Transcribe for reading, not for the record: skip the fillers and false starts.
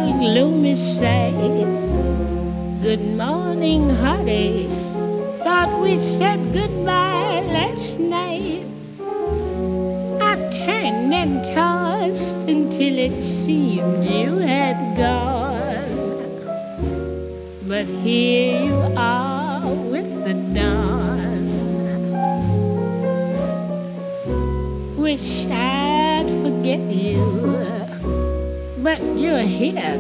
gloomy sight. Good morning, heartache. Thought we said goodbye last night. I turned and tossed until it seemed you had gone. But here you are with the dawn. Wish I'd forget you, but you're here